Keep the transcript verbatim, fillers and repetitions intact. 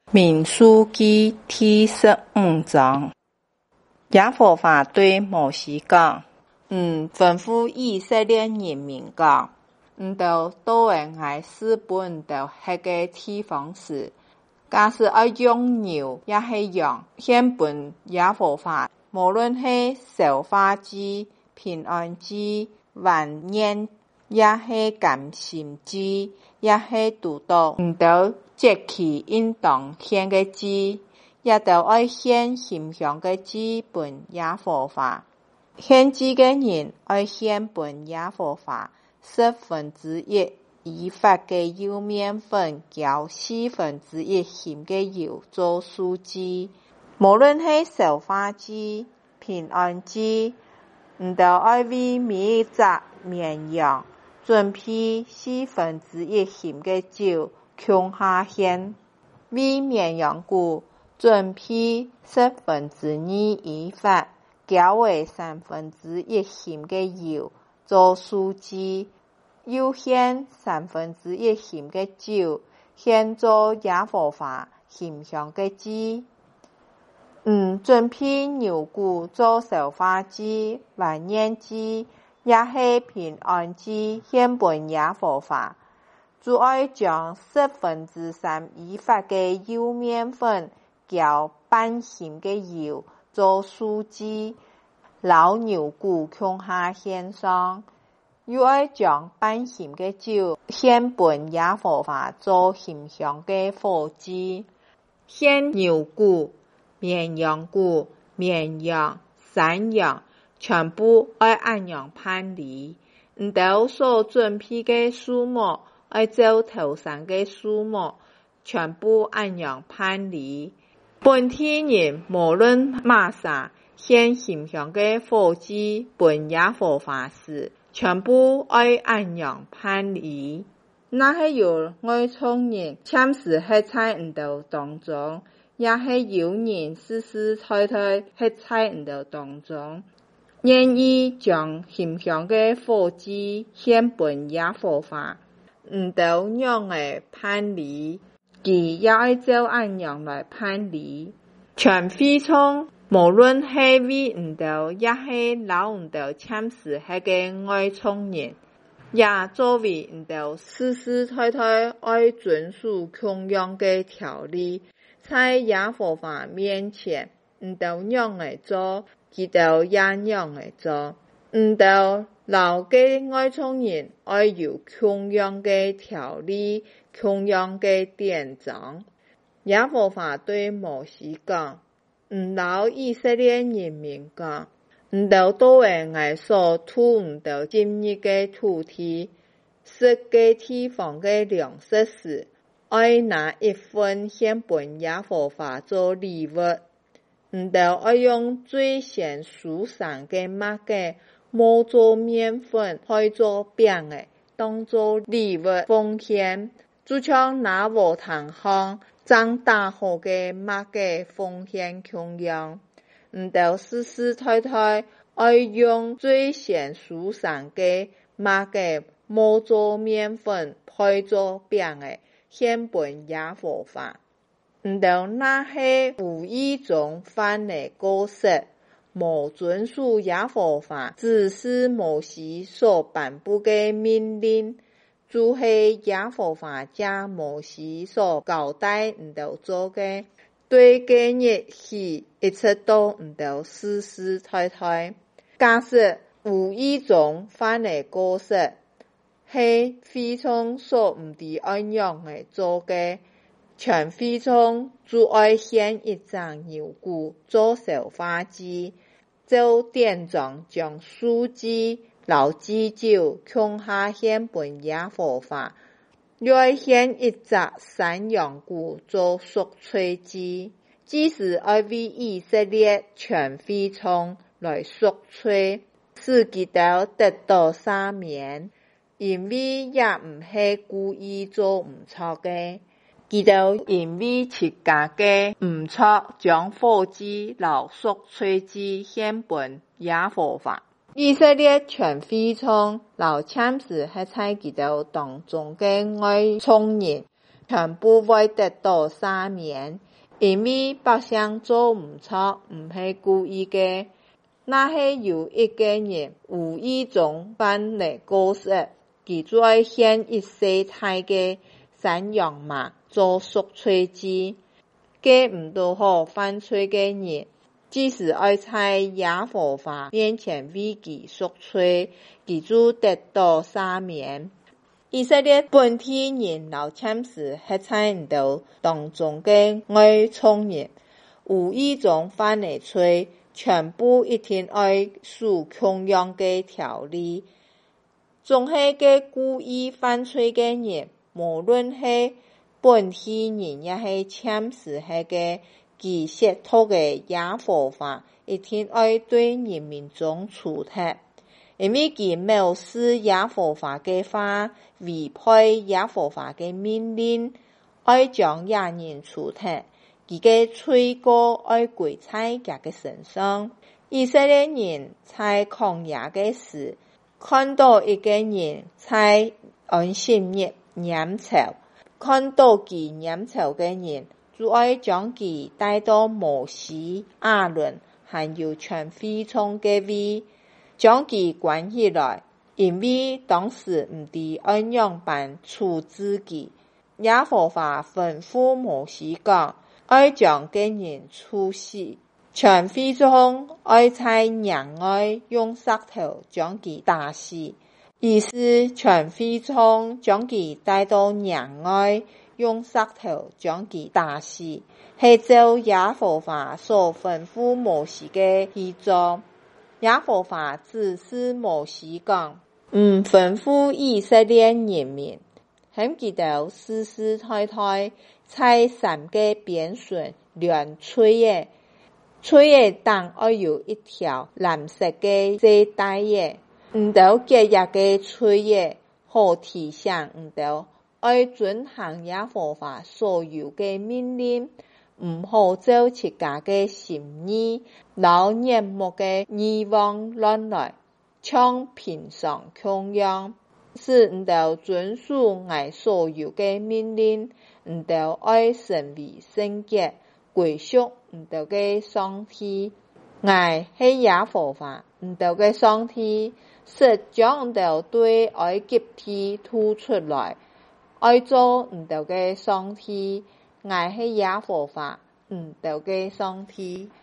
民數記第十五章，耶和華對摩西講：嗯，吩咐以色列人民講，唔到到位我施本到迄個地方時，假使要用牛也是羊獻本耶和華，無論是燒化祭、平安祭、萬年也是甘心祭，也是獨到唔到節期應當獻的祭，也都愛獻馨香的祭本耶和華。獻祭的人愛獻本耶和華十分之一以法的幼麵粉，交四分之一鹹的油做素祭。無論是燒化祭、平安祭，唔都愛為每一隻綿羊準備四分之一鹹的酒，共下獻；為綿羊骨準備十分之二以法，交為三分之一鹹的油做素祭，又獻三分之一鹹的酒，獻做耶和華馨香的祭。嗯，準備牛骨做燒化祭、萬年祭，也是平安祭，獻本耶和華。主愛將十分之三以法的幼麵粉，交半鹹的油做素祭，老牛骨共下獻上，又愛將半鹹的酒獻本耶和華做馨香的火祭。獻牛骨、綿羊骨、綿羊、山羊，全部愛按樣判例，唔到所準備的數目，愛照頭上的數目，全部按樣判例。本地人無論瑪啥獻馨香的火祭本耶和華時，全部愛按樣判例。那是有外邦人暫時喺在唔到當中，也是有人世世代代喺在唔到當中，願意將馨香的火祭獻本耶和華，唔到樣的判例，佢也愛照按樣來判例。全會眾無論係為唔到，也係老唔到暫時喺個外邦人，也作為唔到世世代代愛遵守同樣的條例，在耶和華面前唔到樣的做，佢都也樣的做。唔到老嘅外邦人愛有同樣的條例、同樣的典章。耶和華對摩西講：唔老以色列人民講，唔到到位我所吐唔到今日的土地，食嘅地方的糧食時，愛拿一份獻本耶和華做禮物，唔到愛用最先熟上嘅麥嘅磨做麵粉配做餅的，當做禮物奉獻，就像拿無糖香長大好嘅麥嘅奉獻同樣。唔到世世代代愛用最先熟上嘅麥嘅磨做麵粉配做餅的，獻本耶和華。唔到那些無意中犯的過失，無遵守耶和華指示摩西所頒布的命令，就是耶和華藉摩西所交代唔到做的，對今日起一直都唔到世世代代。假使無意中犯的過失，係會眾所唔知按樣的做的，全會眾就愛獻一隻牛骨做燒化祭，照典章將素祭、老祭酒共下獻本耶和華，又愛獻一隻山羊骨做贖罪祭，即是愛為以色列全會眾來贖罪，使佢哋得到赦免，因為也唔係故意做唔錯嘅。佢哋因為自家嘅唔錯，將火祭、老贖罪祭獻本耶和華。以色列全會眾老暫時喺在佢哋當中嘅外邦人， 全部會得到赦免，因為百姓做唔錯，唔係故意嘅。那係有一個人無意中犯了過失，佢再獻一些大嘅山羊馬做贖罪祭，佢唔到好犯罪嘅人，只是愛在耶和華面前為佢贖罪，佢就得到赦免。以色列本地人老참時係在唔到當中嘅外邦人，無意中犯了罪，全部一定愛守同樣嘅條例。總係嘅故意犯罪嘅人，無論係本地人也係참時係嘅其褻瀆嘅耶和華，一定愛對人民中處罰。因為佢藐視耶和華嘅話，違背耶和華嘅命令，愛將野人處罰，佢嘅罪過愛歸在佢嘅身上。以色列人在曠野嘅時，看到一個人在安息日飲酒，看到佢飲酒嘅人，就愛將佢帶到摩西、亞倫，還有全會眾嘅位，將佢關起來，因為當時唔知按樣辦處置佢。耶和華吩咐摩西講，愛將個人處死，全會眾愛在營外用石頭將佢打死。於是全會眾將佢帶到營外，用石頭將佢打死，係照耶和華所吩咐摩西嘅去做。耶和華指示摩西講，唔吩咐以色列人民，向佢哋世世代代在三個邊順連吹嘅，吹嘅當愛有一條藍色嘅繭帶嘅，唔到結日嘅吹嘅，好提醒唔到愛遵行耶和華所有嘅命令，唔好做自家嘅心意，留眼目嘅欲望亂來，像平常同樣，是唔到遵守愛所有嘅命令，唔到愛成為聖潔，歸屬唔到嘅上帝。愛係耶和華唔到嘅上帝，實將唔到對埃及地吐出來，愛做唔到嘅上帝。愛係耶和華唔到嘅上帝。